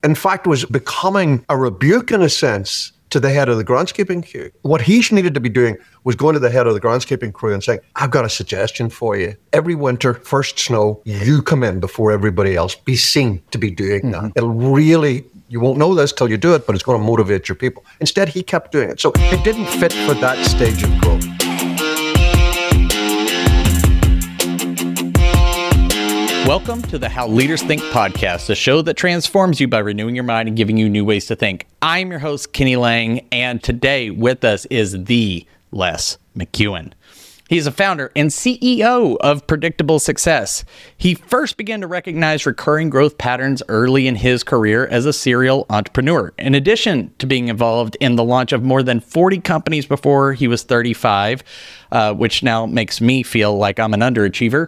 in fact, was becoming a rebuke in a sense to the head of the groundskeeping crew. What he needed to be doing was going to the head of the groundskeeping crew and saying, I've got a suggestion for you. Every winter, first snow, you come in before everybody else. Be seen to be doing that. It'll really, you won't know this till you do it, but it's going to motivate your people. Instead, he kept doing it. So it didn't fit for that stage of growth. Welcome to the How Leaders Think podcast, a show that transforms you by renewing your mind and giving you new ways to think. I'm your host, Kenny Lang, and today with us is the Les McKeown. He's a founder and CEO of Predictable Success. He first began to recognize recurring growth patterns early in his career as a serial entrepreneur. In addition to being involved in the launch of more than 40 companies before he was 35, which now makes me feel like I'm an underachiever,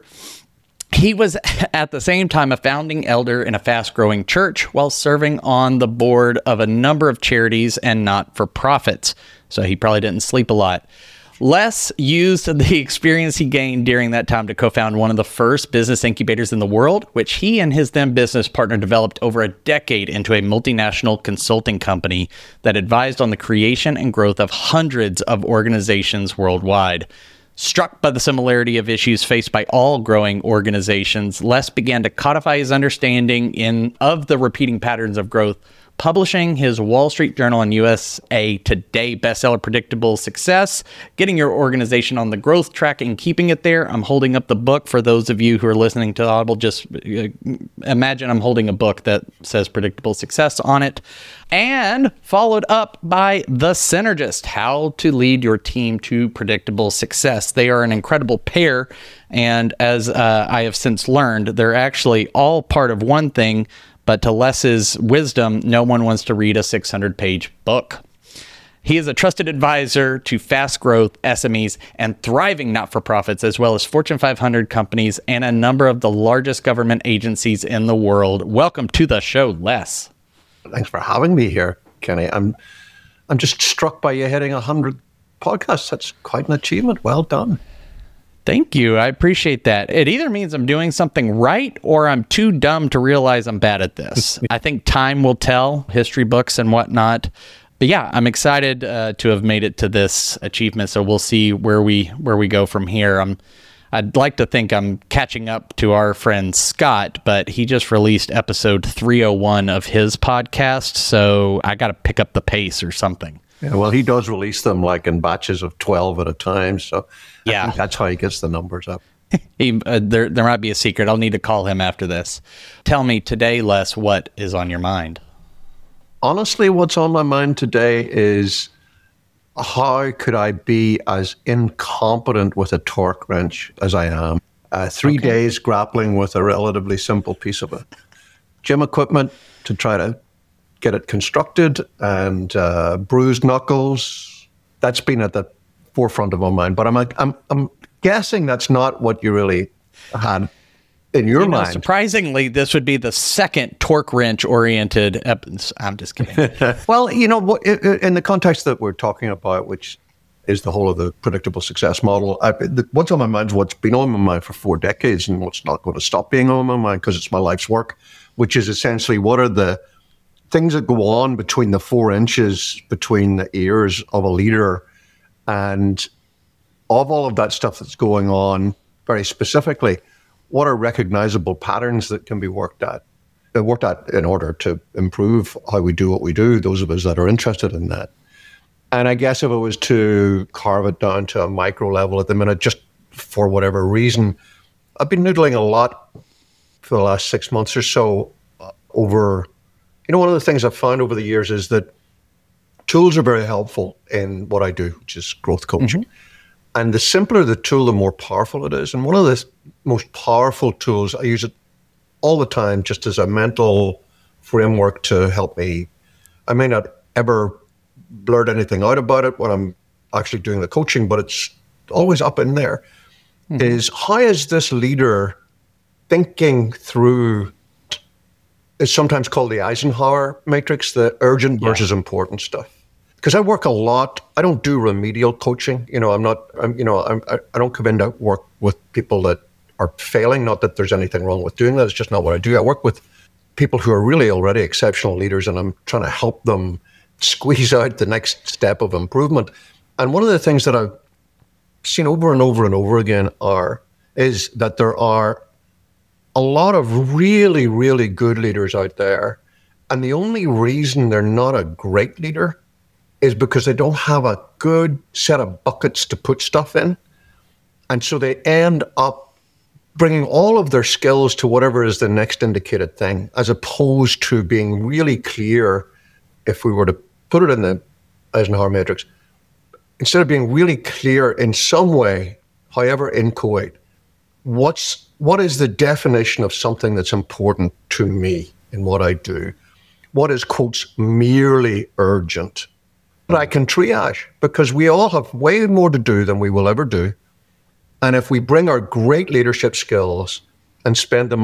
he was at the same time a founding elder in a fast-growing church while serving on the board of a number of charities and not-for-profits. So he probably didn't sleep a lot. Les used the experience he gained during that time to co-found one of the first business incubators in the world, which he and his then business partner developed over a decade into a multinational consulting company that advised on the creation and growth of hundreds of organizations worldwide. Struck by the similarity of issues faced by all growing organizations, Les began to codify his understanding of the repeating patterns of growth, publishing his Wall Street Journal and USA Today bestseller Predictable Success, getting your organization on the growth track and keeping it there. I'm holding up the book for those of you who are listening to Audible. Just imagine I'm holding a book that says Predictable Success on it. And followed up by The Synergist, How to Lead Your Team to Predictable Success. They are an incredible pair, and as I have since learned, they're actually all part of one thing, but to Les's wisdom, no one wants to read a 600-page book. He is a trusted advisor to fast-growth SMEs and thriving not-for-profits, as well as Fortune 500 companies and a number of the largest government agencies in the world. Welcome to the show, Les. Thanks for having me here, Kenny. I'm just struck by you hitting 100 podcasts. That's quite an achievement. Well done. Thank you. I appreciate that. It either means I'm doing something right or I'm too dumb to realize I'm bad at this. I think time will tell, history books and whatnot. But yeah, I'm excited to have made it to this achievement. So we'll see where we go from here. I'd like to think I'm catching up to our friend Scott, but he just released episode 301 of his podcast, so I got to pick up the pace or something. Yeah, well, he does release them like in batches of 12 at a time, so yeah, I think that's how he gets the numbers up. There might be a secret. I'll need to call him after this. Tell me today, Les, what is on your mind? Honestly, what's on my mind today is how could I be as incompetent with a torque wrench as I am? 3 days grappling with a relatively simple piece of gym equipment to try to get it constructed and bruised knuckles. That's been at the forefront of my mind. But I'm guessing that's not what you really had in your mind. Surprisingly, this would be the second torque wrench oriented episode. I'm just kidding. Well, in the context that we're talking about, which is the whole of the predictable success model, what's on my mind is what's been on my mind for 4 decades and what's not going to stop being on my mind because it's my life's work, which is essentially what are the things that go on between the 4 inches between the ears of a leader, and of all of that stuff that's going on very specifically, what are recognizable patterns that can be worked at in order to improve how we do what we do, those of us that are interested in that. And I guess if it was to carve it down to a micro level at the minute, just for whatever reason, I've been noodling a lot for the last 6 months or so over, one of the things I've found over the years is that tools are very helpful in what I do, which is growth coaching. Mm-hmm. And the simpler the tool, the more powerful it is. And one of the most powerful tools, I use it all the time just as a mental framework to help me. I may not ever blurt anything out about it when I'm actually doing the coaching, but it's always up in there, is how is this leader thinking through, it's sometimes called the Eisenhower matrix, the urgent versus important stuff. Because I work a lot. I don't do remedial coaching. I don't come in to work with people that are failing. Not that there's anything wrong with doing that. It's just not what I do. I work with people who are really already exceptional leaders, and I'm trying to help them squeeze out the next step of improvement. And one of the things that I've seen over and over and over again is that there are a lot of really, really good leaders out there. And the only reason they're not a great leader is because they don't have a good set of buckets to put stuff in. And so they end up bringing all of their skills to whatever is the next indicated thing, as opposed to being really clear, if we were to put it in the Eisenhower matrix, instead of being really clear in some way, however inchoate, what is the definition of something that's important to me in what I do? What is, quotes, merely urgent? But I can triage, because we all have way more to do than we will ever do. And if we bring our great leadership skills and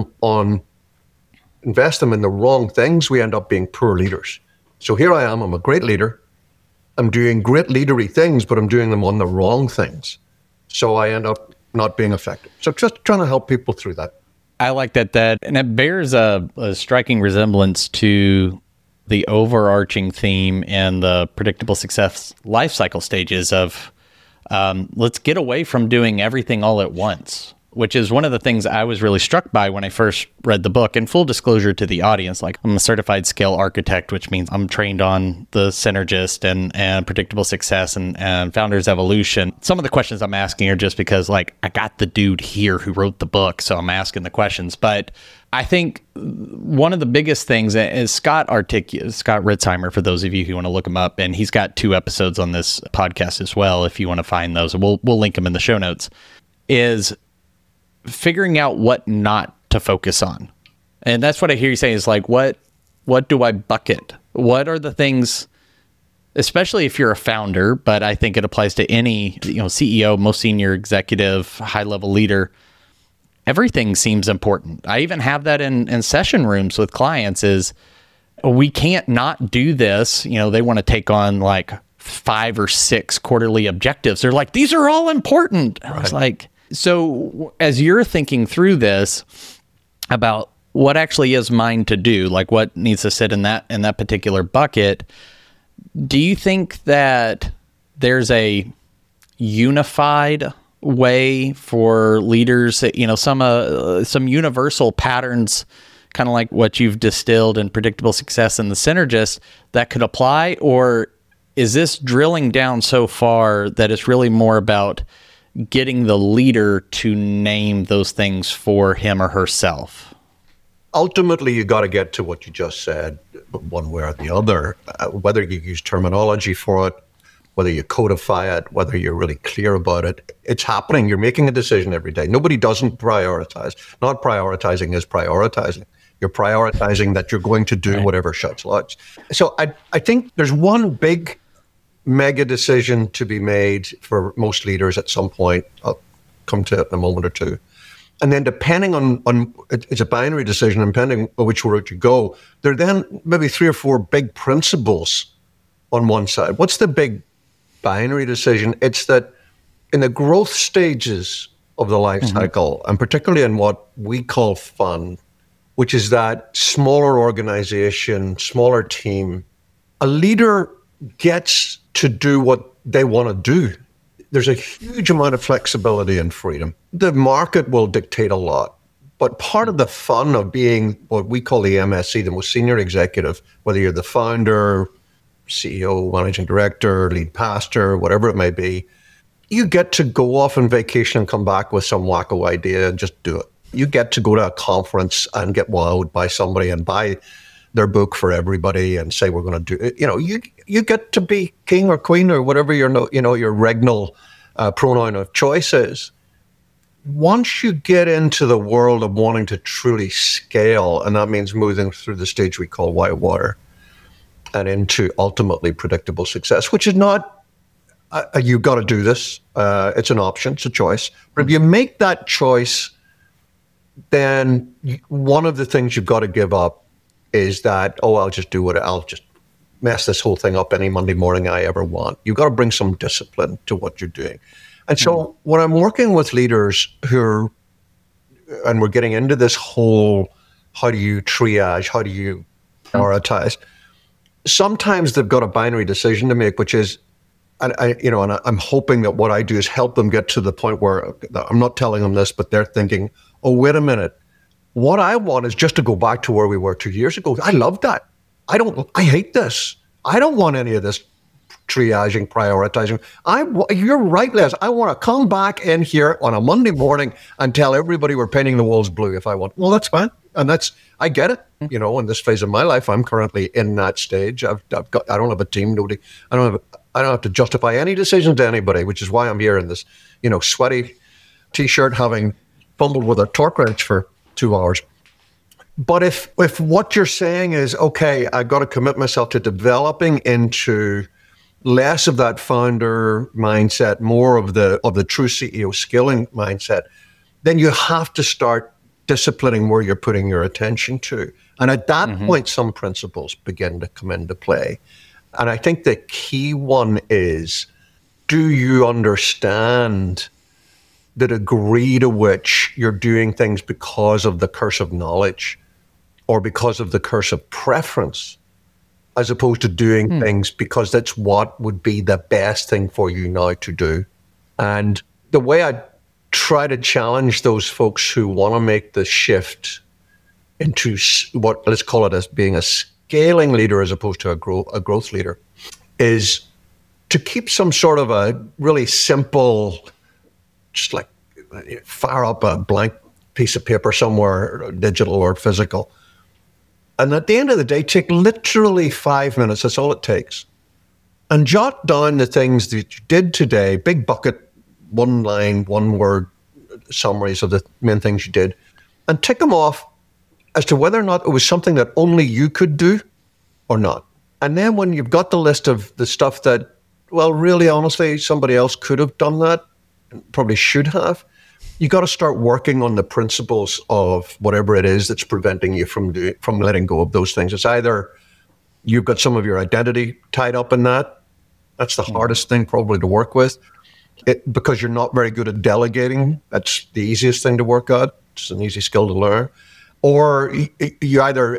invest them in the wrong things, we end up being poor leaders. So here I am, I'm a great leader. I'm doing great leadery things, but I'm doing them on the wrong things. So I end up not being effective. So just trying to help people through that. I like that, and it bears a striking resemblance to the overarching theme and the predictable success life cycle stages of let's get away from doing everything all at once, which is one of the things I was really struck by when I first read the book. And full disclosure to the audience, like, I'm a certified scale architect, which means I'm trained on the Synergist and predictable success and founder's evolution. Some of the questions I'm asking are just because, like, I got the dude here who wrote the book, so I'm asking the questions. But I think one of the biggest things is Scott Ritzheimer, for those of you who want to look him up, and he's got 2 episodes on this podcast as well, if you want to find those. We'll link them in the show notes, is figuring out what not to focus on. And that's what I hear you saying is, like, what do I bucket? What are the things, especially if you're a founder, but I think it applies to any, CEO, most senior executive, high-level leader. Everything seems important. I even have that in session rooms with clients is, we can't not do this. They want to take on like 5 or 6 quarterly objectives. They're like, these are all important. Right. I was like, so as you're thinking through this about what actually is mine to do, like what needs to sit in that particular bucket, do you think that there's a unified way for leaders, some universal patterns, kind of like what you've distilled in predictable success and the Synergist, that could apply? Or is this drilling down so far that it's really more about getting the leader to name those things for him or herself? Ultimately, you got to get to what you just said, one way or the other, whether you use terminology for it, whether you codify it, whether you're really clear about it. It's happening. You're making a decision every day. Nobody doesn't prioritize. Not prioritizing is prioritizing. You're prioritizing that you're going to do whatever shuts lights. So I think there's one big mega decision to be made for most leaders at some point. I'll come to it in a moment or two. And then depending on it's a binary decision, depending on which route you go, there are then maybe 3 or 4 big principles on one side. What's the big binary decision? It's that in the growth stages of the life cycle, and particularly in what we call fun, which is that smaller organization, smaller team, a leader gets to do what they want to do. There's a huge amount of flexibility and freedom. The market will dictate a lot, but part of the fun of being what we call the MSC, the most senior executive, whether you're the founder, CEO, managing director, lead pastor, whatever it may be, you get to go off on vacation and come back with some wacko idea and just do it. You get to go to a conference and get wowed by somebody and buy their book for everybody and say, we're going to do it. You get to be king or queen or whatever your regnal pronoun of choice is. Once you get into the world of wanting to truly scale, and that means moving through the stage we call white water and into ultimately predictable success, which is not, you've got to do this. It's an option, it's a choice. But if you make that choice, then one of the things you've got to give up is that, I'll just mess this whole thing up any Monday morning I ever want. You've got to bring some discipline to what you're doing. And so when I'm working with leaders and we're getting into this whole how do you triage, how do you prioritize? Sometimes they've got a binary decision to make, which is, and I'm hoping that what I do is help them get to the point where I'm not telling them this, but they're thinking, oh, wait a minute. What I want is just to go back to where we were 2 years ago. I love that. I hate this. I don't want any of this triaging, prioritizing. You're right, Les. I want to come back in here on a Monday morning and tell everybody we're painting the walls blue if I want. Well, that's fine. And I get it. In this phase of my life, I'm currently in that stage. I don't have a team. I don't have to justify any decision to anybody, which is why I'm here in this, sweaty t-shirt, having fumbled with a torque wrench for 2 hours. But if what you're saying is, okay, I got to commit myself to developing into less of that founder mindset, more of the true CEO skilling mindset, then you have to start disciplining where you're putting your attention to. And at that point, some principles begin to come into play. And I think the key one is, do you understand the degree to which you're doing things because of the curse of knowledge or because of the curse of preference, as opposed to doing things because that's what would be the best thing for you now to do? And the way I try to challenge those folks who want to make the shift into what, let's call it as being a scaling leader as opposed to a growth leader, is to keep some sort of a really simple, just like fire up a blank piece of paper somewhere, digital or physical. And at the end of the day, take literally 5 minutes, that's all it takes, and jot down the things that you did today, big bucket, 1 line, 1 word summaries of the main things you did, and tick them off as to whether or not it was something that only you could do or not. And then when you've got the list of the stuff that, well, really, honestly, somebody else could have done that, probably should have, you got to start working on the principles of whatever it is that's preventing you from letting go of those things. It's either you've got some of your identity tied up in that. That's the hardest thing probably to work with. Because you're not very good at delegating, that's the easiest thing to work out. It's an easy skill to learn. Or you either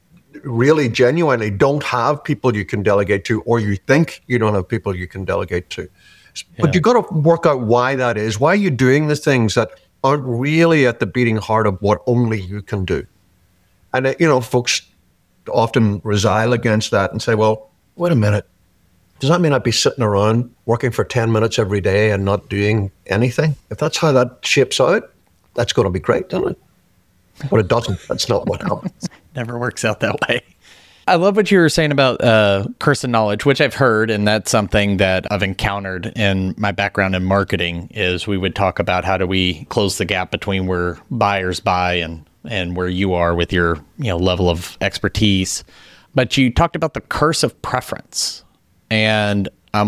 really genuinely don't have people you can delegate to, or you think you don't have people you can delegate to. Yeah. But you got to work out why that is. Why are you doing the things that aren't really at the beating heart of what only you can do? And, folks often resile against that and say, well, wait a minute. Does that mean I'd be sitting around working for 10 minutes every day and not doing anything? If that's how that shapes out, that's going to be great, doesn't it? But it doesn't. That's not what happens. Never works out that way. I love what you were saying about curse of knowledge, which I've heard, and that's something that I've encountered in my background in marketing. Is we would talk about how do we close the gap between where buyers buy and where you are with your level of expertise. But you talked about the curse of preference, and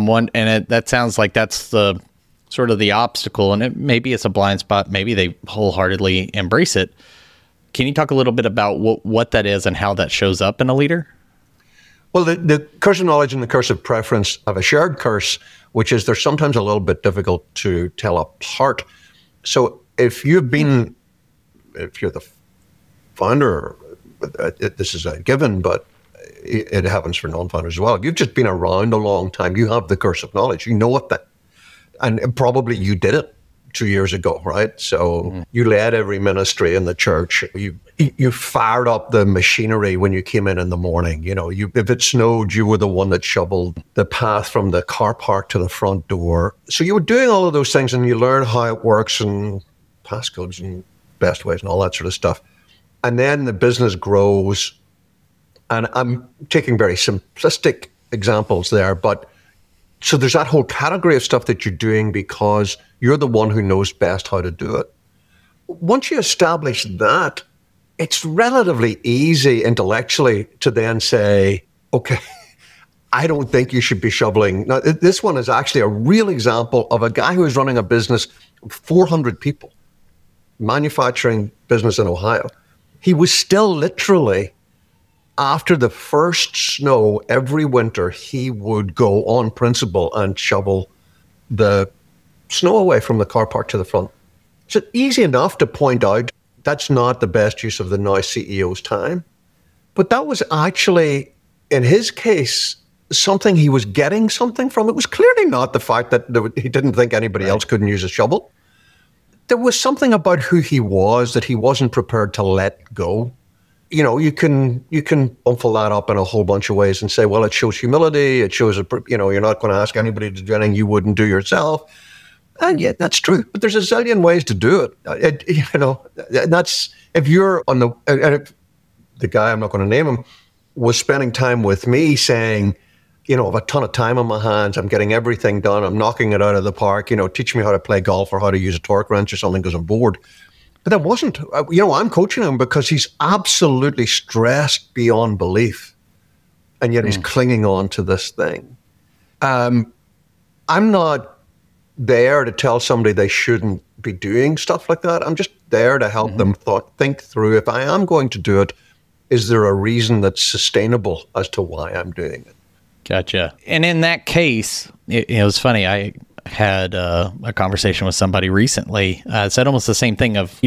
that sounds like that's the sort of the obstacle, and maybe it's a blind spot. Maybe they wholeheartedly embrace it. Can you talk a little bit about what that is and how that shows up in a leader? Well, the curse of knowledge and the curse of preference have a shared curse, which is they're sometimes a little bit difficult to tell apart. So if you're the founder, this is a given, but it happens for non-founders as well. If you've just been around a long time, you have the curse of knowledge. You know what and probably you did it 2 years ago, right? So you led every ministry in the church. You fired up the machinery when you came in the morning. If it snowed, you were the one that shoveled the path from the car park to the front door. So you were doing all of those things, and you learn how it works and passcodes and best ways and all that sort of stuff. And then the business grows. And I'm taking very simplistic examples there, but so there's that whole category of stuff that you're doing because you're the one who knows best how to do it. Once you establish that, it's relatively easy intellectually to then say, okay, I don't think you should be shoveling. Now, this one is actually a real example of a guy who is running a business of 400 people, manufacturing business in Ohio. He was still literally, after the first snow every winter, he would go on principle and shovel the snow away from the car park to the front. It's easy enough to point out that's not the best use of the now CEO's time. But that was actually, in his case, something he was getting something from. It was clearly not the fact that he didn't think anybody else couldn't use a shovel. There was something about who he was that he wasn't prepared to let go. You know, you can bumble that up in a whole bunch of ways and say, well, it shows humility. It shows, you're not going to ask anybody to do anything you wouldn't do yourself. And yeah, that's true. But there's a zillion ways to do it. And that's, if you're on the guy, I'm not going to name him, was spending time with me saying, I have a ton of time on my hands. I'm getting everything done. I'm knocking it out of the park. Teach me how to play golf or how to use a torque wrench or something because I'm bored. But that wasn't, I'm coaching him because he's absolutely stressed beyond belief. And yet he's clinging on to this thing. I'm not there to tell somebody they shouldn't be doing stuff like that. I'm just there to help them think through, if I am going to do it, is there a reason that's sustainable as to why I'm doing it? Gotcha. And in that case, it was funny. I had a conversation with somebody recently, said almost the same thing of,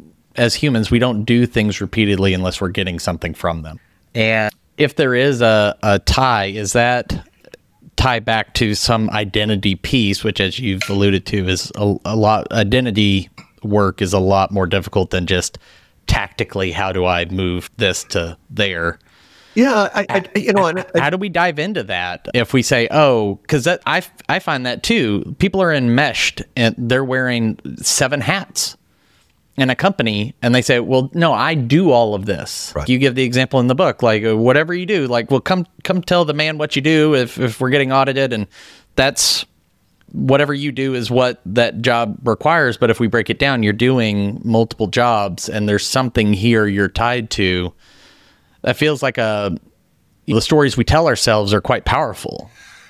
as humans, we don't do things repeatedly unless we're getting something from them. And if there is a tie, is that tie back to some identity piece, which, as you've alluded to, is a lot, identity work is a lot more difficult than just tactically, how do I move this to there? Yeah, how do we dive into that? If we say, because I find that too. People are enmeshed and they're wearing 7 hats in a company, and they say, "Well, no, I do all of this." Right. You give the example in the book, like whatever you do, like, well, come tell the man what you do if we're getting audited, and that's whatever you do is what that job requires. But if we break it down, you're doing multiple jobs, and there's something here you're tied to. That feels like the stories we tell ourselves are quite powerful.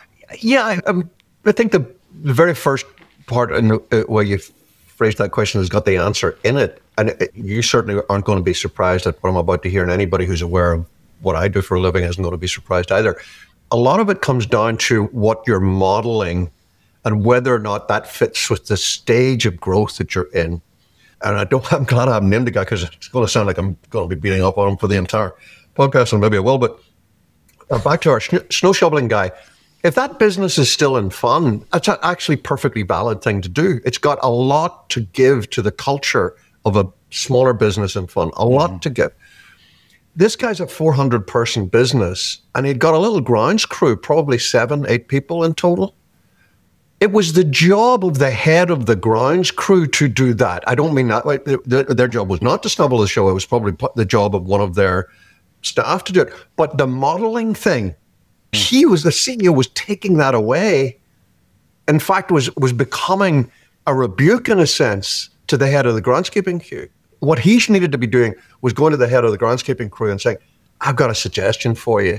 Yeah, I think the very first part where you phrased that question has got the answer in it. And you certainly aren't going to be surprised at what I'm about to hear. And anybody who's aware of what I do for a living isn't going to be surprised either. A lot of it comes down to what you're modeling and whether or not that fits with the stage of growth that you're in. And I'm glad I haven't named the guy, because it's going to sound like I'm going to be beating up on him for the entire podcast, and maybe I will. But back to our snow shoveling guy. If that business is still in fun, that's actually a perfectly valid thing to do. It's got a lot to give to the culture of a smaller business in fun, a lot to give. This guy's a 400-person business, and he'd got a little grounds crew, probably 7, 8 people in total. It was the job of the head of the grounds crew to do that. I don't mean that. Their job was not to snubble the show. It was probably the job of one of their staff to do it. But the modeling thing, the CEO was taking that away. In fact, was becoming a rebuke in a sense to the head of the groundskeeping crew. What he needed to be doing was going to the head of the groundskeeping crew and saying, I've got a suggestion for you.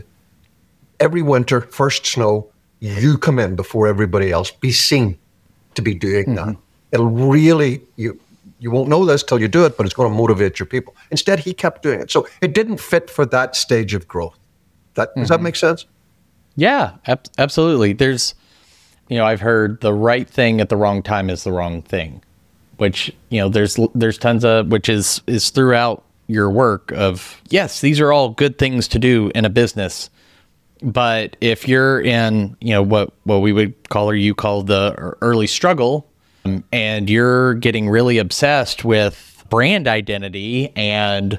Every winter, first snow, you come in before everybody else. Be seen to be doing that. It'll really, you won't know this till you do it, but it's going to motivate your people. Instead, he kept doing it. So it didn't fit for that stage of growth. Does that make sense? Yeah, absolutely. There's, I've heard the right thing at the wrong time is the wrong thing, which, there's tons of, which is throughout your work of, yes, these are all good things to do in a business. But if you're in, what we would call, or you call, the early struggle, and you're getting really obsessed with brand identity and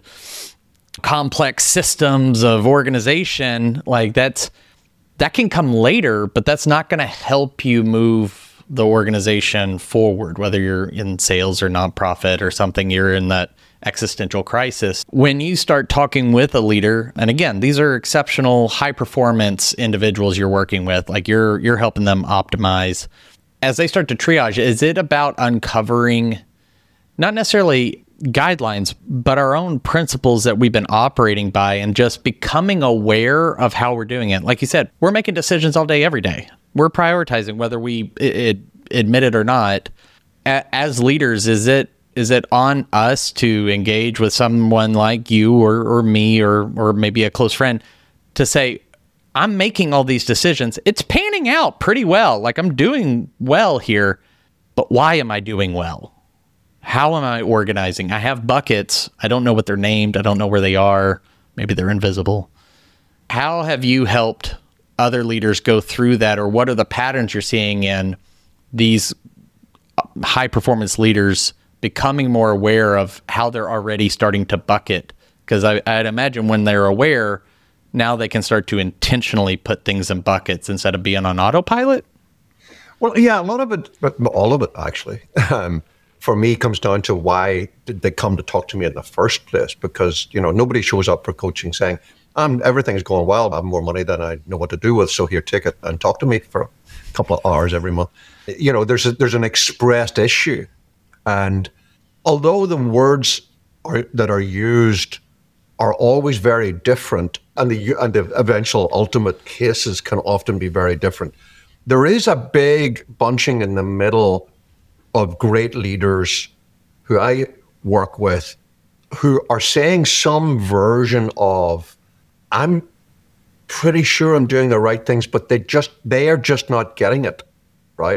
complex systems of organization, like that can come later, but that's not going to help you move the organization forward, whether you're in sales or nonprofit or something, you're in that existential crisis. When you start talking with a leader, and again, these are exceptional, high performance individuals you're working with, like you're helping them optimize. As they start to triage, is it about uncovering not necessarily guidelines, but our own principles that we've been operating by, and just becoming aware of how we're doing it? Like you said, we're making decisions all day, every day. We're prioritizing whether we admit it or not. As leaders, is it on us to engage with someone like you or me or maybe a close friend to say, I'm making all these decisions. It's panning out pretty well. Like, I'm doing well here, but why am I doing well? How am I organizing? I have buckets. I don't know what they're named. I don't know where they are. Maybe they're invisible. How have you helped other leaders go through that, or what are the patterns you're seeing in these high performance leaders becoming more aware of how they're already starting to bucket? Because I'd imagine when they're aware, now they can start to intentionally put things in buckets instead of being on autopilot. Well, yeah, a lot of it, but all of it actually, for me comes down to why did they come to talk to me in the first place? Because, nobody shows up for coaching saying, everything's going well, I have more money than I know what to do with, so here, take it and talk to me for a couple of hours every month. There's an expressed issue. And although the words that are used are always very different, and the eventual ultimate cases can often be very different, there is a big bunching in the middle of great leaders who I work with who are saying some version of, I'm pretty sure I'm doing the right things, but they are just not getting it, right?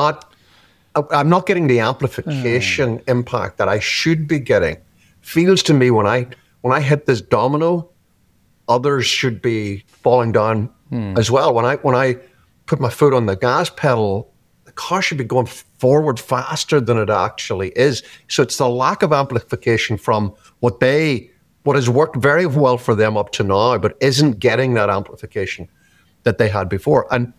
I'm not getting the amplification impact that I should be getting. Feels to me when I hit this domino, others should be falling down as well. When I put my foot on the gas pedal, the car should be going forward faster than it actually is. So it's the lack of amplification from what has worked very well for them up to now, but isn't getting that amplification that they had before. And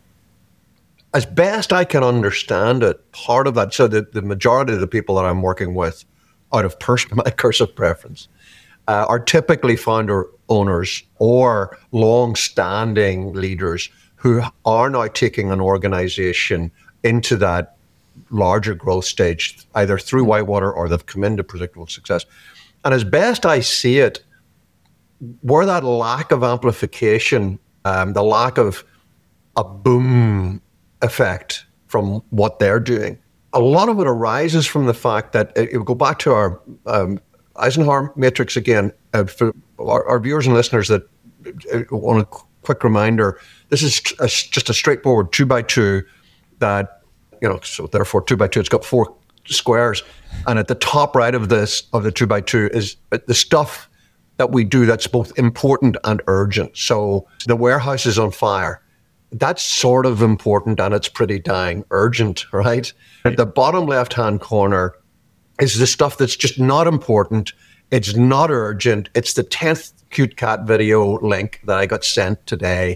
as best I can understand it, part of that, so the majority of the people that I'm working with out of my cursive preference are typically founder owners or long-standing leaders who are now taking an organization into that larger growth stage, either through Whitewater or they've come into predictable success. And as best I see it, where that lack of amplification, the lack of a boom effect from what they're doing, a lot of it arises from the fact that it will go back to our Eisenhower matrix again. For our viewers and listeners that want a quick reminder, this is just a straightforward 2x2 that, so therefore 2x2, it's got 4 squares. And at the top right of the 2x2 is the stuff that we do that's both important and urgent. So the warehouse is on fire. That's sort of important and it's pretty dang urgent, right? At the bottom left-hand corner is the stuff that's just not important. It's not urgent. It's the 10th cute cat video link that I got sent today.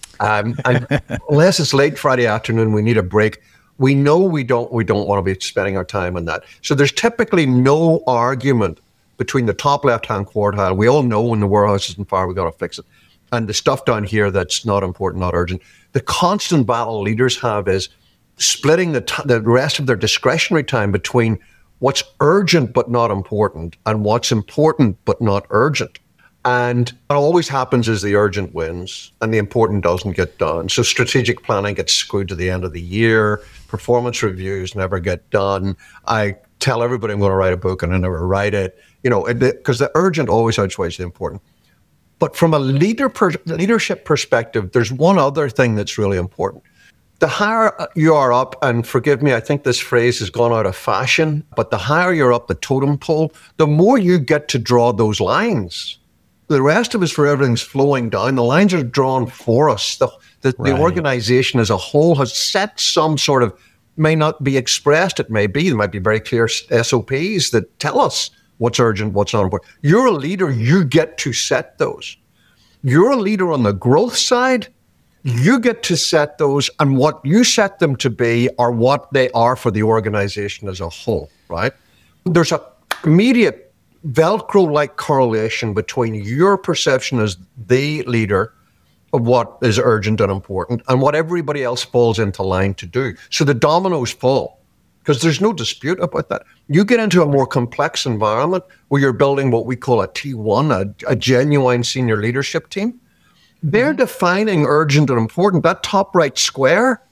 And unless it's late Friday afternoon, we need a break. We know we don't want to be spending our time on that. So there's typically no argument between the top left-hand quartile. We all know when the warehouse is on fire, we got to fix it. And the stuff down here that's not important, not urgent. The constant battle leaders have is splitting the rest of their discretionary time between what's urgent but not important and what's important but not urgent. And what always happens is the urgent wins and the important doesn't get done. So strategic planning gets screwed to the end of the year. Performance reviews never get done. I tell everybody I'm going to write a book and I never write it, because the urgent always outweighs the important. But from a leadership perspective, there's one other thing that's really important. The higher you are up, and forgive me, I think this phrase has gone out of fashion, but the higher you're up the totem pole, the more you get to draw those lines. The rest of us, for everything's flowing down, the lines are drawn for us. The organization as a whole has set some sort of, may not be expressed, it may be, there might be very clear SOPs that tell us what's urgent, what's not important. You're a leader, you get to set those. You're a leader on the growth side, you get to set those, and what you set them to be are what they are for the organization as a whole, right? There's an immediate Velcro-like correlation between your perception as the leader of what is urgent and important and what everybody else falls into line to do. So the dominoes fall, because there's no dispute about that. You get into a more complex environment where you're building what we call a T1, a genuine senior leadership team. They're defining urgent and important. That top right square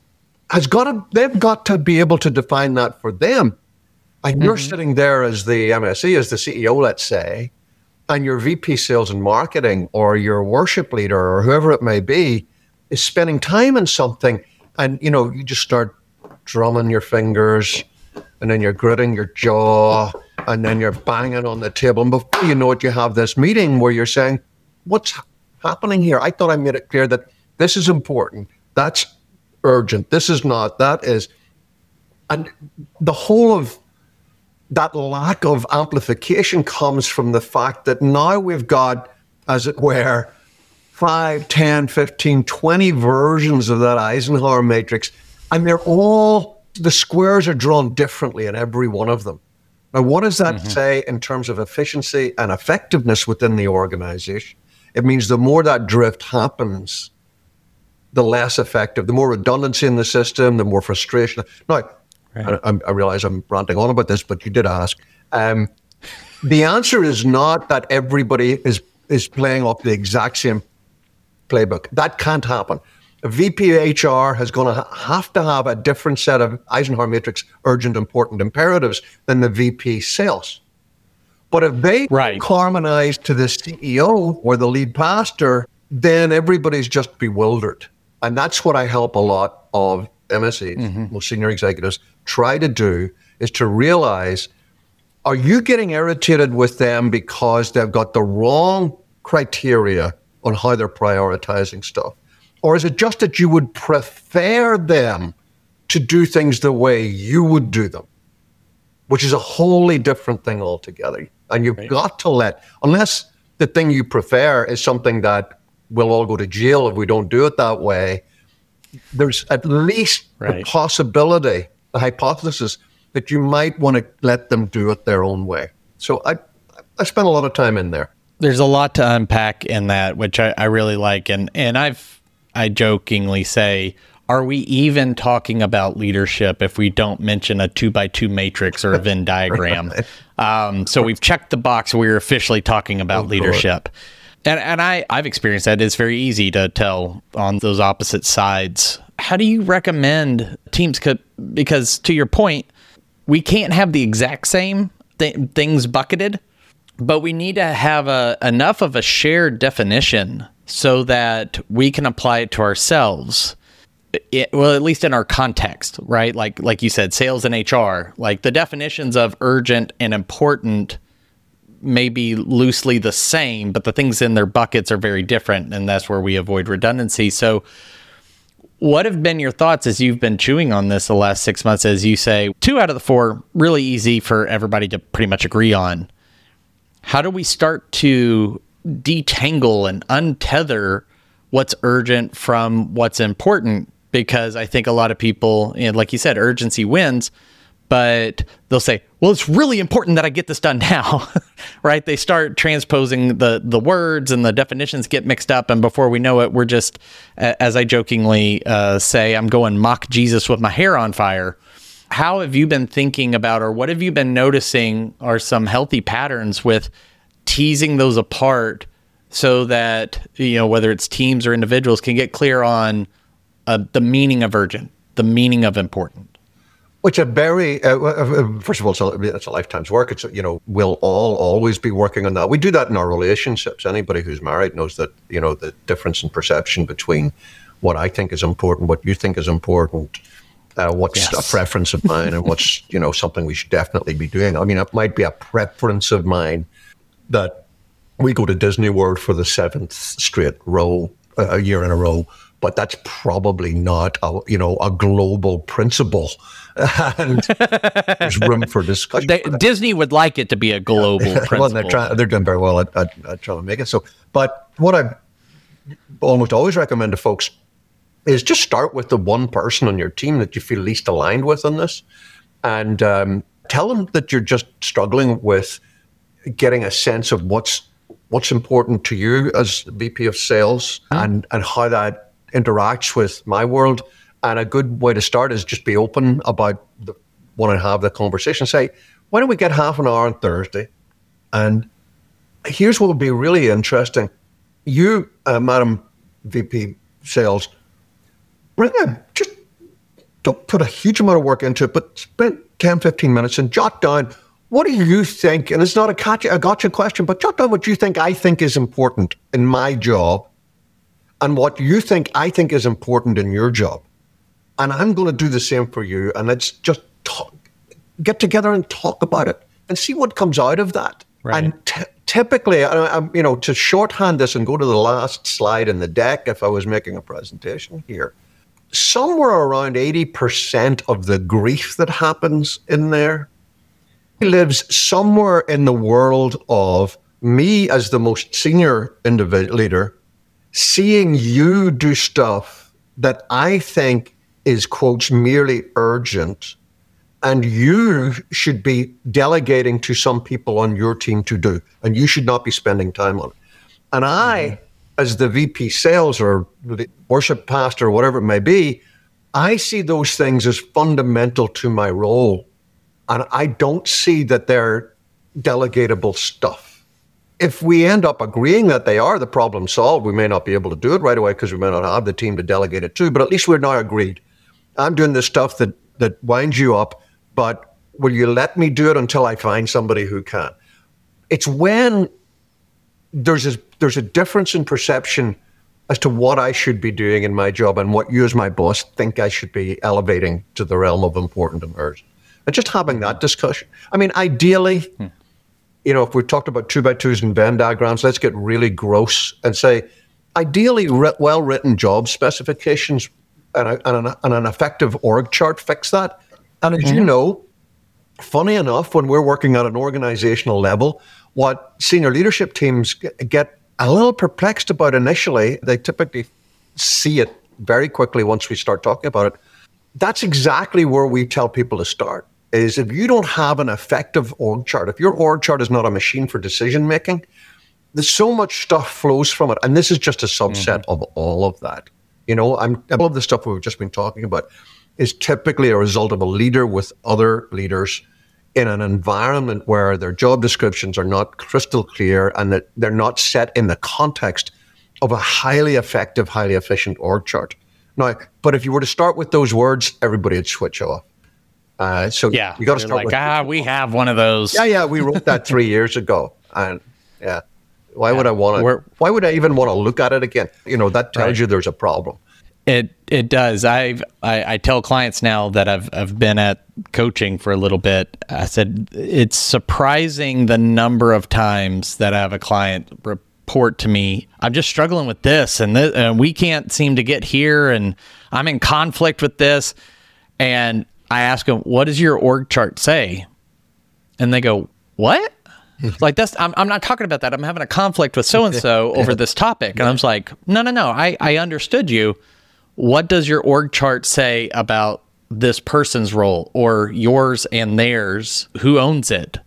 they've got to be able to define that for them. And you're sitting there as the MSE, as the CEO, let's say, and your VP sales and marketing or your worship leader or whoever it may be is spending time in something, and you just start drumming your fingers and then you're gritting your jaw, and then you're banging on the table. And before you know it, you have this meeting where you're saying, what's happening here? I thought I made it clear that this is important. That's urgent. This is not. That is. And the whole of that lack of amplification comes from the fact that now we've got, as it were, 5, 10, 15, 20 versions of that Eisenhower matrix, and they're all, the squares are drawn differently in every one of them. Now, what does that say in terms of efficiency and effectiveness within the organization? It means the more that drift happens, the less effective, the more redundancy in the system, the more frustration. Now, right. I realize I'm ranting on about this, but you did ask. The answer is not that everybody is playing off the exact same playbook. That can't happen. A VP HR is going to have a different set of Eisenhower matrix urgent, important imperatives than the VP sales. But if they harmonize to the CEO or the lead pastor, then everybody's just bewildered. And that's what I help a lot of MSEs, most senior executives, try to do, is to realize, are you getting irritated with them because they've got the wrong criteria on how they're prioritizing stuff? Or is it just that you would prefer them to do things the way you would do them, which is a wholly different thing altogether. And you've got to unless the thing you prefer is something that we'll all go to jail if we don't do it that way, there's at least the possibility, the hypothesis, that you might want to let them do it their own way. So I spent a lot of time in there. There's a lot to unpack in that, which I really like. And I jokingly say, are we even talking about leadership if we don't mention a 2x2 matrix or a Venn diagram? So we've checked the box. We're officially talking about leadership. And I've experienced that. It's very easy to tell on those opposite sides. How do you recommend teams because to your point, we can't have the exact same things bucketed, but we need to have enough of a shared definition so that we can apply it to ourselves. Well, at least in our context, right? Like you said, sales and HR, like the definitions of urgent and important may be loosely the same, but the things in their buckets are very different, and that's where we avoid redundancy. So what have been your thoughts as you've been chewing on this the last 6 months? As you say, 2 out of the 4, really easy for everybody to pretty much agree on. How do we start to detangle and untether what's urgent from what's important? Because I think a lot of people, and like you said, urgency wins, but they'll say, well, it's really important that I get this done now, right? They start transposing the words and the definitions get mixed up. And before we know it, we're just, as I jokingly say, I'm going mock Jesus with my hair on fire. How have you been thinking about, or what have you been noticing are some healthy patterns with teasing those apart so that, whether it's teams or individuals, can get clear on the meaning of urgent, the meaning of important? Which first of all, it's a lifetime's work. It's, we'll all always be working on that. We do that in our relationships. Anybody who's married knows that, the difference in perception between what I think is important, what you think is important, what's a preference of mine, and what's, something we should definitely be doing. I mean, it might be a preference of mine that we go to Disney World for the 7th straight a year in a row, but that's probably not a global principle. And there's room for discussion. Disney would like it to be a global principle. Well, they're doing very well at trying to make it so. But what I almost always recommend to folks is just start with the one person on your team that you feel least aligned with on this, and tell them that you're just struggling with getting a sense of what's important to you as VP of sales and how that interacts with my world. And a good way to start is just be open about want to have the conversation. Say, why don't we get half an hour on Thursday? And here's what would be really interesting. You, Madam VP Sales, just don't put a huge amount of work into it, but spend 10, 15 minutes and jot down, what do you think? And it's not a gotcha question, but jot down what you think I think is important in my job and what you think I think is important in your job. And I'm going to do the same for you. And let's just get together and talk about it and see what comes out of that. Right. And typically, to shorthand this and go to the last slide in the deck, if I was making a presentation here, somewhere around 80% of the grief that happens in there lives somewhere in the world of me as the most senior individual leader, seeing you do stuff that I think is, quotes, merely urgent, and you should be delegating to some people on your team to do, and you should not be spending time on it. And I, as the VP sales or the worship pastor or whatever it may be, I see those things as fundamental to my role. And I don't see that they're delegatable stuff. If we end up agreeing that they are, the problem solved. We may not be able to do it right away because we may not have the team to delegate it to, but at least we're now agreed. I'm doing this stuff that winds you up, but will you let me do it until I find somebody who can? It's when there's a difference in perception as to what I should be doing in my job and what you as my boss think I should be elevating to the realm of important and urgent. And just having that discussion. I mean, ideally, if we talked about 2x2s and Venn diagrams, let's get really gross and say, ideally, well-written job specifications and an effective org chart fix that. And as you know, funny enough, when we're working at an organizational level, what senior leadership teams get a little perplexed about initially, they typically see it very quickly once we start talking about it. That's exactly where we tell people to start, is if you don't have an effective org chart, if your org chart is not a machine for decision making, there's so much stuff flows from it. And this is just a subset of all of that. All of the stuff we've just been talking about is typically a result of a leader with other leaders in an environment where their job descriptions are not crystal clear and that they're not set in the context of a highly effective, highly efficient org chart. Now, but if you were to start with those words, everybody would switch off. You got to start with we have one of those. Yeah, we wrote that 3 years ago, and why would I want to? Why would I even want to look at it again? That tells you there's a problem. It does. I tell clients now that I've been at coaching for a little bit. I said it's surprising the number of times that I have a client report to me, I'm just struggling with this and we can't seem to get here, and I'm in conflict with this. And I ask them, "What does your org chart say?" And they go, "What?" Like I'm not talking about that. I'm having a conflict with so-and-so over this topic. And I'm just like, no. I understood you. What does your org chart say about this person's role or yours and theirs? Who owns it?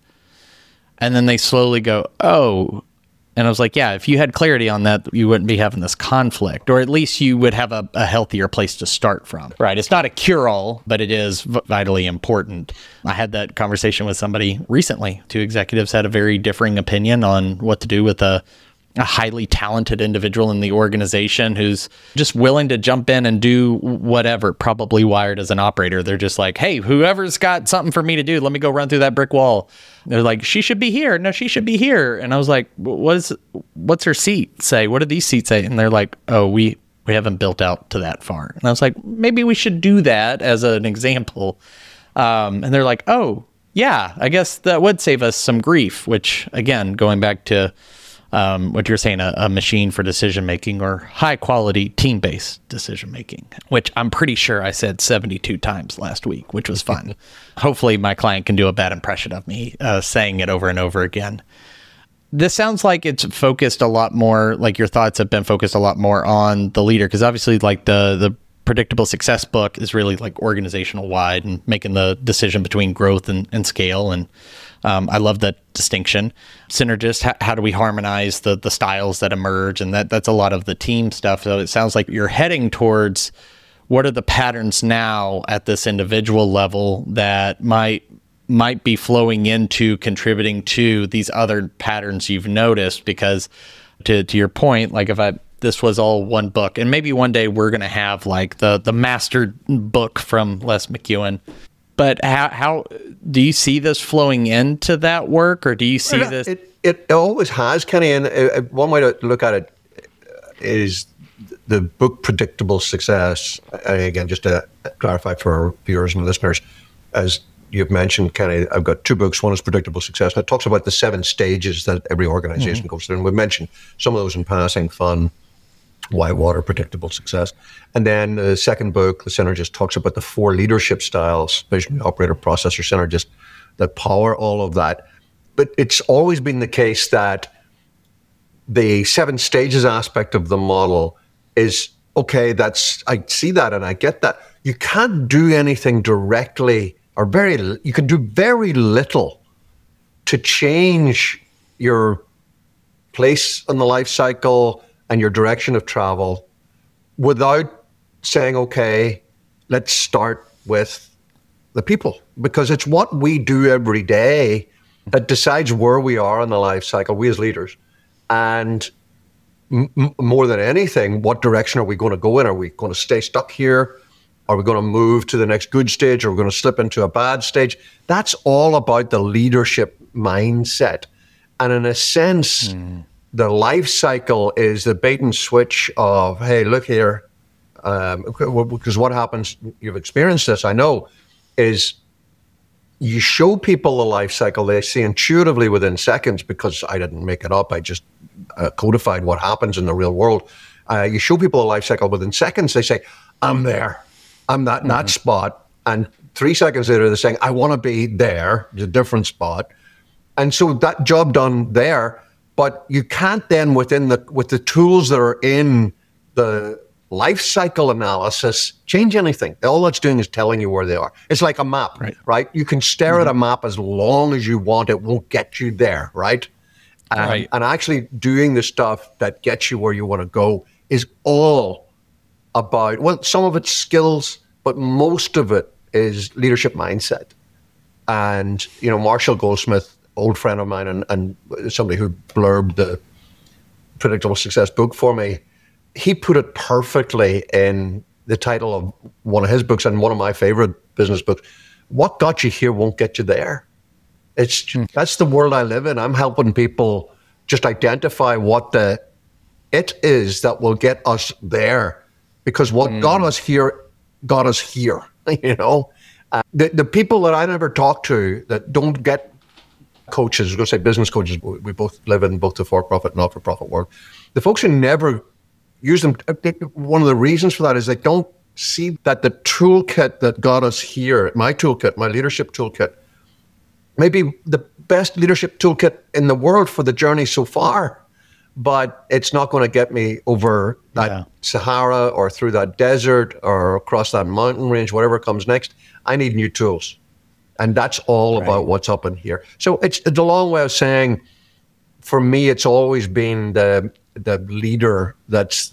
And then they slowly go, oh. And I was like, yeah, if you had clarity on that, you wouldn't be having this conflict, or at least you would have a healthier place to start from. Right. It's not a cure-all, but it is vitally important. I had that conversation with somebody recently. Two executives had a very differing opinion on what to do with a highly talented individual in the organization who's just willing to jump in and do whatever, probably wired as an operator. They're just like, hey, whoever's got something for me to do, let me go run through that brick wall. They're like, she should be here. No, she should be here. And I was like, what's her seat say? What do these seats say? And they're like, oh, we haven't built out to that far. And I was like, maybe we should do that as an example. And they're like, oh, yeah, I guess that would save us some grief, which, again, going back to what you're saying, a machine for decision making or high quality team based decision making, which I'm pretty sure I said 72 times last week, which was fun. Hopefully my client can do a bad impression of me saying it over and over again. This sounds like it's focused a lot more, like your thoughts have been focused a lot more on the leader, because obviously like the Predictable Success book is really like organizational wide and making the decision between growth and scale. And I love that distinction. Synergist, how do we harmonize the styles that emerge? And that's a lot of the team stuff. So it sounds like you're heading towards what are the patterns now at this individual level that might be flowing into contributing to these other patterns you've noticed. Because to your point, like if this was all one book, and maybe one day we're going to have like the master book from Les McEwen. But how do you see this flowing into that work, or do you see this? It always has, Kenny. And one way to look at it is the book Predictable Success. And again, just to clarify for our viewers and listeners, as you've mentioned, Kenny, I've got 2 books. One is Predictable Success, and it talks about the 7 stages that every organization goes through. And we've mentioned some of those in passing: fun, Whitewater, Predictable Success. And then the second book, The Synergist, talks about the 4 leadership styles: visionary, operator, processor, synergist, that power all of that. But it's always been the case that the 7 stages aspect of the model is, okay, I see that and I get that. You can't do anything directly, or you can do very little to change your place in the life cycle and your direction of travel without saying, okay, let's start with the people, because it's what we do every day that decides where we are in the life cycle, we as leaders. And more than anything, what direction are we going to go in? Are we going to stay stuck here? Are we going to move to the next good stage? Or are we going to slip into a bad stage? That's all about the leadership mindset. And in a sense, the life cycle is the bait and switch of, hey, look here. Because what happens, you've experienced this, I know, is you show people the life cycle, they see intuitively within seconds, because I didn't make it up, I just codified what happens in the real world. You show people a life cycle within seconds, they say, I'm there. I'm not in that spot. And 3 seconds later, they're saying, I want to be there, a different spot. And so that job done there, but you can't then with the tools that are in the life cycle analysis change anything. All that's doing is telling you where they are. It's like a map, right? You can stare at a map as long as you want. It won't get you there, right? And actually doing the stuff that gets you where you want to go is all about, well, some of it's skills, but most of it is leadership mindset. And, Marshall Goldsmith, old friend of mine and somebody who blurbed the Predictable Success book for me, he put it perfectly in the title of one of his books and one of my favorite business books. What got you here won't get you there. That's the world I live in. I'm helping people just identify what it is that will get us there, because what got us here. The people that I never talk to that don't get coaches, I was going to say business coaches, we both live in both the for-profit and not-for-profit world. The folks who never use them, one of the reasons for that is they don't see that the toolkit that got us here, my toolkit, my leadership toolkit, maybe the best leadership toolkit in the world for the journey so far, but it's not going to get me over that Sahara or through that desert or across that mountain range, whatever comes next. I need new tools. And that's all about what's up in here. So it's a long way of saying, for me, it's always been the leader that's,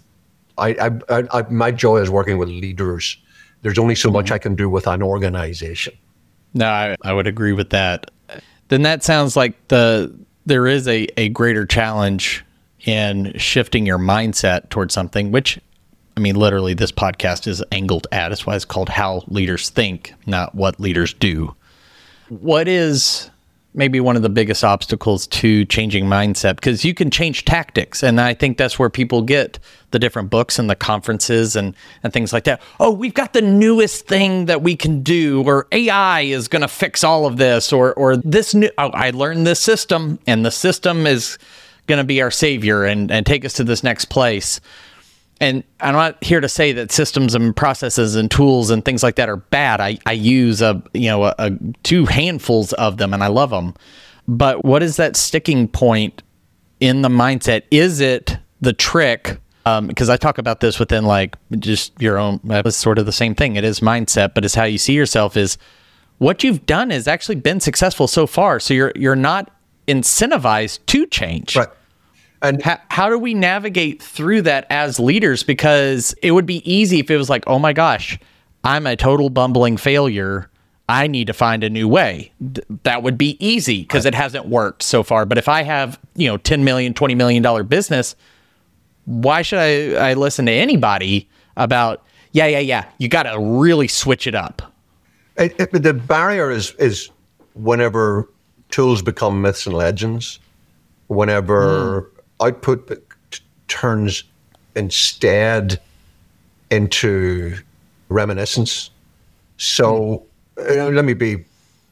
my joy is working with leaders. There's only so much I can do with an organization. No, I would agree with that. Then that sounds like there is a greater challenge in shifting your mindset towards something, which, I mean, literally this podcast is angled at. That's why it's called How Leaders Think, not What Leaders Do. What is maybe one of the biggest obstacles to changing mindset? Because you can change tactics. And I think that's where people get the different books and the conferences and things like that. Oh, we've got the newest thing that we can do, or AI is going to fix all of this, or this new, I learned this system, and the system is going to be our savior and take us to this next place. And I'm not here to say that systems and processes and tools and things like that are bad. I use two handfuls of them and I love them. But what is that sticking point in the mindset? Is it the trick? Because I talk about this within like just your own, it's sort of the same thing. It is mindset, but it's how you see yourself. Is what you've done has actually been successful so far. So you're not incentivized to change. Right. And how do we navigate through that as leaders? Because it would be easy if it was like, oh my gosh, I'm a total bumbling failure. I need to find a new way. That would be easy because it hasn't worked so far. But if I have, $10 million, $20 million business, why should I listen to anybody about, you got to really switch it up? The barrier is whenever tools become myths and legends, whenever output turns instead into reminiscence. So let me be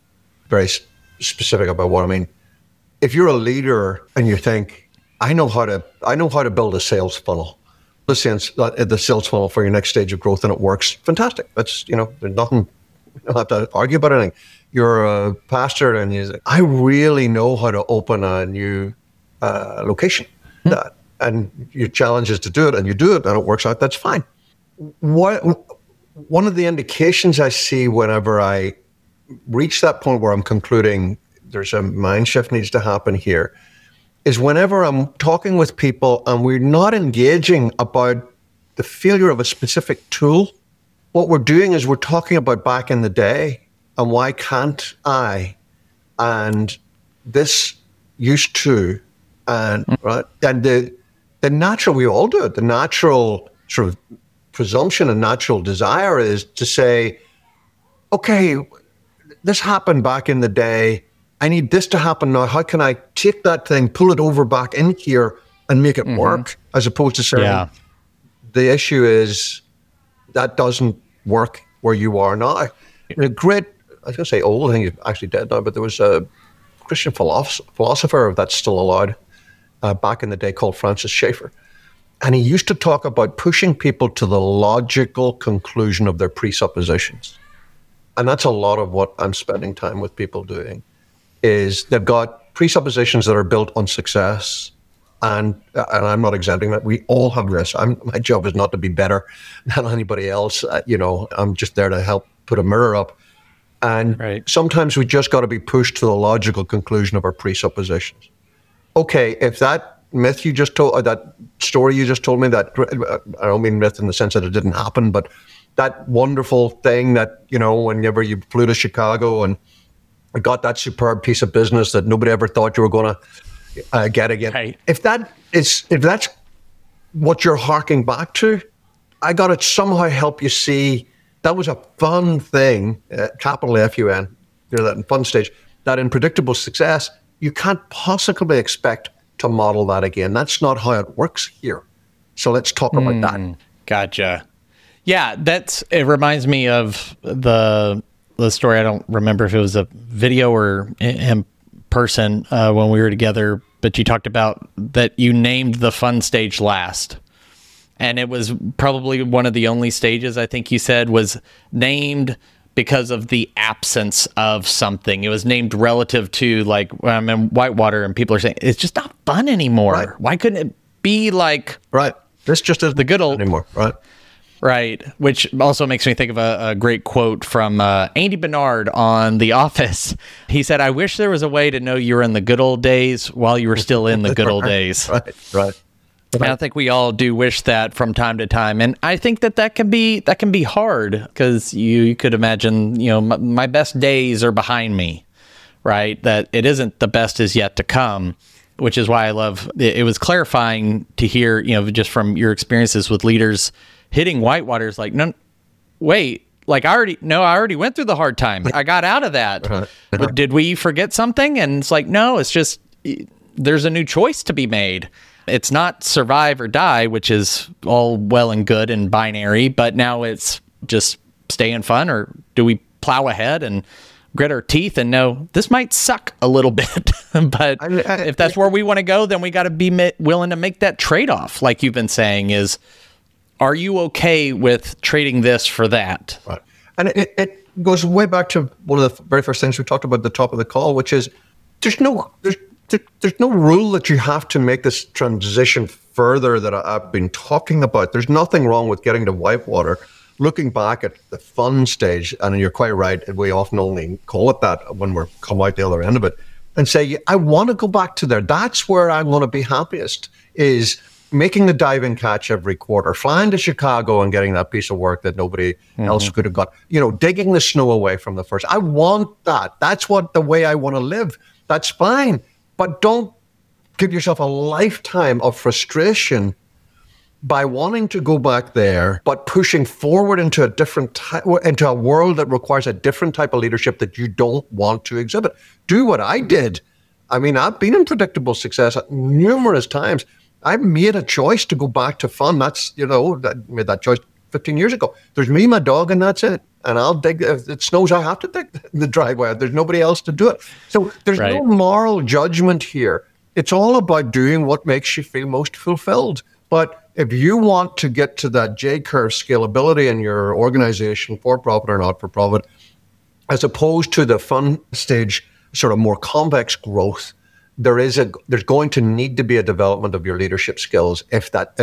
very specific about what I mean. If you're a leader and you think, I know how to build a sales funnel, the sales funnel for your next stage of growth, and it works, fantastic. That's, there's nothing, you don't have to argue about anything. You're a pastor and you say, I really know how to open a new location. And your challenge is to do it, and you do it and it works out, that's fine. One of the indications I see whenever I reach that point where I'm concluding there's a mind shift needs to happen here is whenever I'm talking with people and we're not engaging about the failure of a specific tool. What we're doing is we're talking about back in the day and why can't I, and this used to, and right, and the natural, we all do it, the natural sort of presumption and natural desire is to say, okay, this happened back in the day. I need this to happen now. How can I take that thing, pull it over back in here and make it work? As opposed to saying, the issue is that doesn't work where you are now. A great, I was going to say old, I think he's actually dead now, but there was a Christian philosopher that's still alive back in the day called Francis Schaeffer. And he used to talk about pushing people to the logical conclusion of their presuppositions. And that's a lot of what I'm spending time with people doing, is they've got presuppositions that are built on success. And I'm not exempting that. We all have risks. My job is not to be better than anybody else. I'm just there to help put a mirror up. And sometimes we just got to be pushed to the logical conclusion of our presuppositions. Okay, if that myth you just told, that story you just told me, that I don't mean myth in the sense that it didn't happen, but that wonderful thing that, whenever you flew to Chicago and got that superb piece of business that nobody ever thought you were going to get again. Right. If that's what you're harking back to, I got to somehow help you see that was a fun thing, capital F-U-N, that fun stage, that in predictable success, you can't possibly expect to model that again. That's not how it works here. So let's talk about that. Gotcha. Yeah, it reminds me of the story. I don't remember if it was a video or in person when we were together, but you talked about that you named the fun stage last. And it was probably one of the only stages, I think you said, was named because of the absence of something. It was named relative to, like, when I'm in Whitewater and people are saying, it's just not fun anymore. Right. Why couldn't it be like... Right. This just isn't the good old... anymore, right? Right, which also makes me think of a great quote from Andy Bernard on The Office. He said, I wish there was a way to know you were in the good old days while you were still in the good old days. Right. And I think we all do wish that from time to time. And I think that can be hard, because you could imagine, my best days are behind me, right? That it isn't the best is yet to come, which is why I love it. It was clarifying to hear, just from your experiences with leaders hitting Whitewaters, like, no, wait, like I already went through the hard time. I got out of that. But did we forget something? And it's like, no, it's just, there's a new choice to be made. It's not survive or die, which is all well and good and binary, but now it's just stay in fun, or do we plow ahead and grit our teeth and know this might suck a little bit, but if that's where we want to go, then we got to be willing to make that trade-off. Like you've been saying, is, are you okay with trading this for that? Right. And it goes way back to one of the very first things we talked about at the top of the call, which is there's no rule that you have to make this transition further that I've been talking about. There's nothing wrong with getting to Whitewater, looking back at the fun stage, and you're quite right, we often only call it that when we're come out the other end of it, and say, I want to go back to there. That's where I'm going to be happiest, is making the diving catch every quarter, flying to Chicago and getting that piece of work that nobody else could have got, digging the snow away from the first. I want that. That's the way I want to live. That's fine. But don't give yourself a lifetime of frustration by wanting to go back there, but pushing forward into into a world that requires a different type of leadership that you don't want to exhibit. Do what I did. I mean, I've been in predictable success numerous times. I made a choice to go back to fun. That's, I made that choice 15 years ago. There's me, my dog, and that's it. and I'll dig. If it snows, I have to dig the driveway. There's nobody else to do it. So there's Right. no moral judgment here. It's all about doing what makes you feel most fulfilled. But if you want to get to that J-curve scalability in your organization, for profit or not for profit, as opposed to the fun stage, sort of more convex growth, there's going to need to be a development of your leadership skills. If that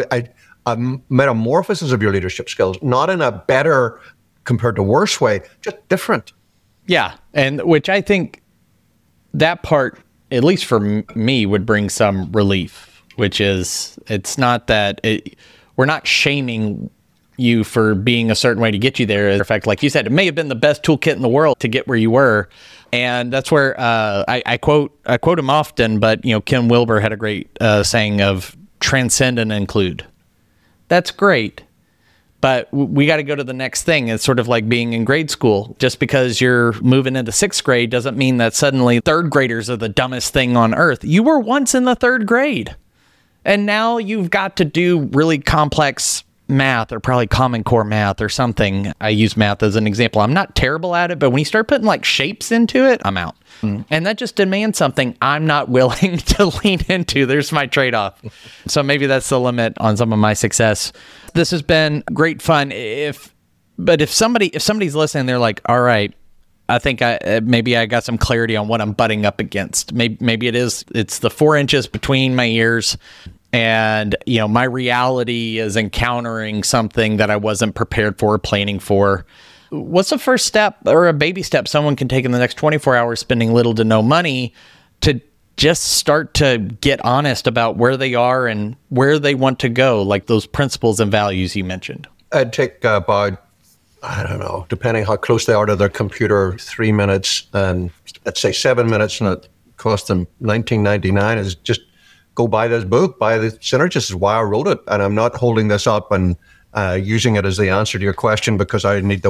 a metamorphosis of your leadership skills, not in a better compared to worse way, just different. Yeah, and which I think that part, at least for me, would bring some relief, which is it's not that we're not shaming you for being a certain way to get you there. In fact, like you said, it may have been the best toolkit in the world to get where you were. And that's where I quote him often, but Ken Wilber had a great saying of transcend and include. That's great, but we got to go to the next thing. It's sort of like being in grade school. Just because you're moving into sixth grade doesn't mean that suddenly third graders are the dumbest thing on earth. You were once in the third grade, and now you've got to do really complex math, or probably Common Core math or something. I use math as an example. I'm not terrible at it, but when you start putting like shapes into it, I'm out. And that just demands something I'm not willing to lean into. There's my trade-off. So maybe that's the limit on some of my success. This has been great fun. If somebody's listening, they're like, all right, I think maybe I got some clarity on what I'm butting up against. Maybe it's the 4 inches between my ears. And, my reality is encountering something that I wasn't prepared for or planning for. What's the first step or a baby step someone can take in the next 24 hours spending little to no money to just start to get honest about where they are and where they want to go, like those principles and values you mentioned? I'd take about, I don't know, depending how close they are to their computer, 3 minutes, and let's say 7 minutes, and it cost them $19.99, is just go buy this book, buy the Synergist. Is why I wrote it. And I'm not holding this up and using it as the answer to your question because I need the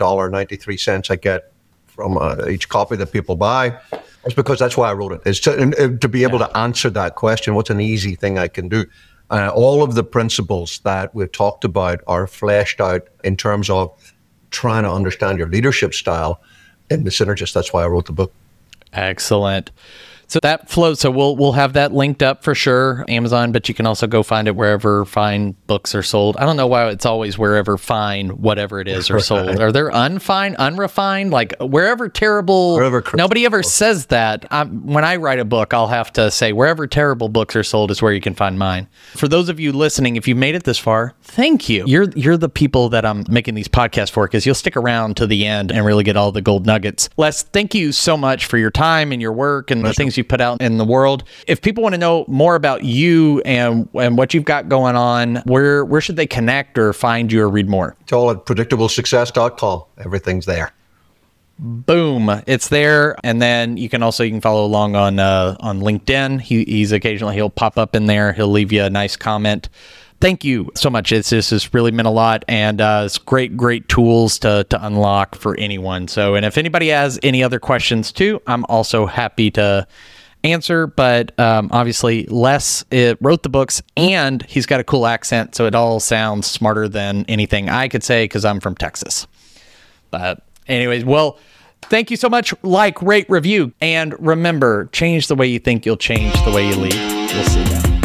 $1.93 I get from each copy that people buy. It's because that's why I wrote it. It's to be able to answer that question. What's an easy thing I can do? All of the principles that we've talked about are fleshed out in terms of trying to understand your leadership style in the Synergist. That's why I wrote the book. Excellent. So that flows. So we'll have that linked up for sure, Amazon, but you can also go find it wherever fine books are sold. I don't know why it's always wherever fine, whatever it is, are sold. Are there unrefined, like wherever terrible? Nobody ever says that. When I write a book, I'll have to say wherever terrible books are sold is where you can find mine. For those of you listening, if you made it this far, thank you. You're the people that I'm making these podcasts for, because you'll stick around to the end and really get all the gold nuggets. Les, thank you so much for your time and your work and the things you put out in the world. If people want to know more about you and what you've got going on, where should they connect or find you or read more? It's all at predictablesuccess.com. Everything's there. Boom, it's there. And then you can follow along on LinkedIn. He'll pop up in there. He'll leave you a nice comment. Thank you so much. This has really meant a lot, and it's great tools to unlock for anyone. So, and if anybody has any other questions too, I'm also happy to answer. But obviously, Les wrote the books, and he's got a cool accent, so it all sounds smarter than anything I could say because I'm from Texas. But anyways, well, thank you so much. Like, rate, review, and remember, change the way you think, you'll change the way you lead. We'll see you.